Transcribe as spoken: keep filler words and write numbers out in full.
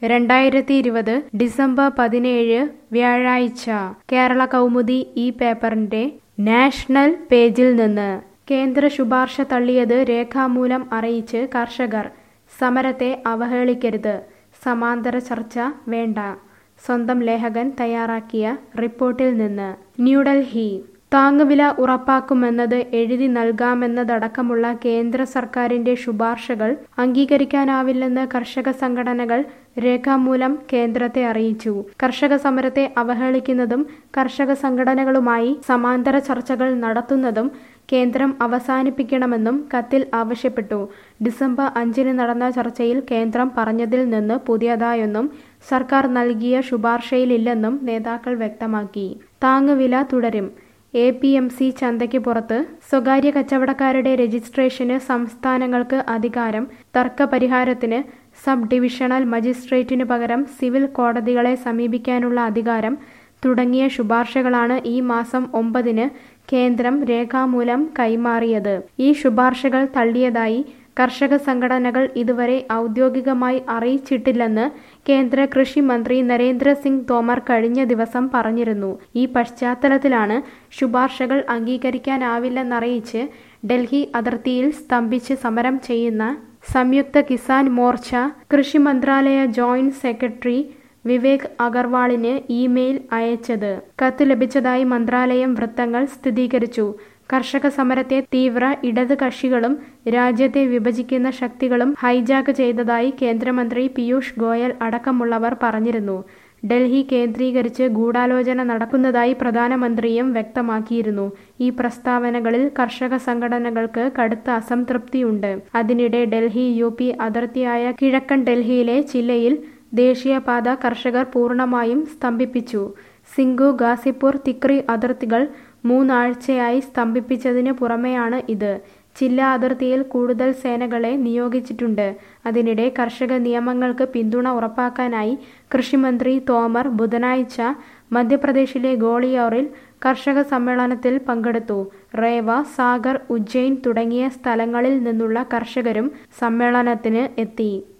രണ്ടായിരത്തി ഇരുപത് ഡിസംബർ പതിനേഴ് വ്യാഴാഴ്ച കേരള കൗമുദി ഈ പേപ്പറിന്റെ നാഷണൽ പേജിൽ നിന്ന് കേന്ദ്ര ശുപാർശ തള്ളിയത് രേഖാമൂലം അറിയിച്ച് കർഷകർ. സമരത്തെ അവഹേളിക്കരുത്, സമാന്തര ചർച്ച വേണ്ട. സ്വന്തം ലേഖകൻ തയ്യാറാക്കിയ റിപ്പോർട്ടിൽ നിന്ന്. ന്യൂഡൽഹി. താങ്ങുവില ഉറപ്പാക്കുമെന്നത് എഴുതി നൽകാമെന്നതടക്കമുള്ള കേന്ദ്ര സർക്കാരിന്റെ ശുപാർശകൾ അംഗീകരിക്കാനാവില്ലെന്ന് കർഷക സംഘടനകൾ രേഖാമൂലം കേന്ദ്രത്തെ അറിയിച്ചു. കർഷക സമരത്തെ അവഹേളിക്കുന്നതും കർഷക സംഘടനകളുമായി സമാന്തര ചർച്ചകൾ നടത്തുന്നതും കേന്ദ്രം അവസാനിപ്പിക്കണമെന്നും കത്തിൽ ആവശ്യപ്പെട്ടു. ഡിസംബർ അഞ്ചിന് നടന്ന ചർച്ചയിൽ കേന്ദ്രം പറഞ്ഞതിൽ നിന്ന് പുതിയതായൊന്നും സർക്കാർ നൽകിയ ശുപാർശയിലില്ലെന്നും നേതാക്കൾ വ്യക്തമാക്കി. താങ്ങുവില തുടരും. എ പി എം സി ചന്തയ്ക്ക് പുറത്ത് സ്വകാര്യ കച്ചവടക്കാരുടെ രജിസ്ട്രേഷന് സംസ്ഥാനങ്ങൾക്ക് അധികാരം. തർക്ക പരിഹാരത്തിന് സബ് ഡിവിഷണൽ മജിസ്ട്രേറ്റിനു പകരം സിവിൽ കോടതികളെ സമീപിക്കാനുള്ള അധികാരം തുടങ്ങിയ ശുപാർശകളാണ് ഈ മാസം ഒമ്പതിന് കേന്ദ്രം രേഖാമൂലം കൈമാറിയത്. ഈ ശുപാർശകൾ തള്ളിയതായി കർഷക സംഘടനകൾ ഇതുവരെ ഔദ്യോഗികമായി അറിയിച്ചിട്ടില്ലെന്ന് കേന്ദ്ര കൃഷി മന്ത്രി നരേന്ദ്ര സിംഗ് തോമർ കഴിഞ്ഞ ദിവസം പറഞ്ഞിരുന്നു. ഈ പശ്ചാത്തലത്തിലാണ് ശുപാർശകൾ അംഗീകരിക്കാനാവില്ലെന്നറിയിച്ച് ഡൽഹി അതിർത്തിയിൽ സ്തംഭിച്ച് സമരം ചെയ്യുന്ന സംയുക്ത കിസാൻ മോർച്ച കൃഷി മന്ത്രാലയ ജോയിന്റ് സെക്രട്ടറി വിവേക് അഗർവാളിന് ഇമെയിൽ അയച്ചത്. കത്ത് ലഭിച്ചതായി മന്ത്രാലയം വൃത്തങ്ങൾ സ്ഥിരീകരിച്ചു. കർഷക സമരത്തെ തീവ്ര ഇടത് കക്ഷികളും രാജ്യത്തെ വിഭജിക്കുന്ന ശക്തികളും ഹൈജാക്ക് ചെയ്തതായി കേന്ദ്രമന്ത്രി പീയൂഷ് ഗോയൽ അടക്കമുള്ളവർ പറഞ്ഞിരുന്നു. ഡൽഹി കേന്ദ്രീകരിച്ച് ഗൂഢാലോചന നടക്കുന്നതായി പ്രധാനമന്ത്രിയും വ്യക്തമാക്കിയിരുന്നു. ഈ പ്രസ്താവനകളിൽ കർഷക സംഘടനകൾക്ക് കടുത്ത അസംതൃപ്തിയുണ്ട്. അതിനിടെ ഡൽഹി യു പി അതിർത്തിയായ കിഴക്കൻ ഡൽഹിയിലെ ചില്ലയിൽ ദേശീയപാത കർഷകർ പൂർണ്ണമായും സ്തംഭിപ്പിച്ചു. സിംഗു, ഗാസിപൂർ, തിക്രി അതിർത്തികൾ മൂന്നാഴ്ചയായി സ്തംഭിപ്പിച്ചതിന് പുറമെയാണ് ഇത്. ജില്ലാ അതിർത്തിയിൽ കൂടുതൽ സേനകളെ നിയോഗിച്ചിട്ടുണ്ട്. അതിനിടെ കർഷക നിയമങ്ങൾക്ക് പിന്തുണ ഉറപ്പാക്കാനായി കൃഷിമന്ത്രി തോമർ ബുധനാഴ്ച മധ്യപ്രദേശിലെ ഗോളിയോറിൽ കർഷക സമ്മേളനത്തിൽ പങ്കെടുത്തു. റേവ, സാഗർ, ഉജ്ജയിൻ തുടങ്ങിയ സ്ഥലങ്ങളിൽ നിന്നുള്ള കർഷകരും സമ്മേളനത്തിന് എത്തി.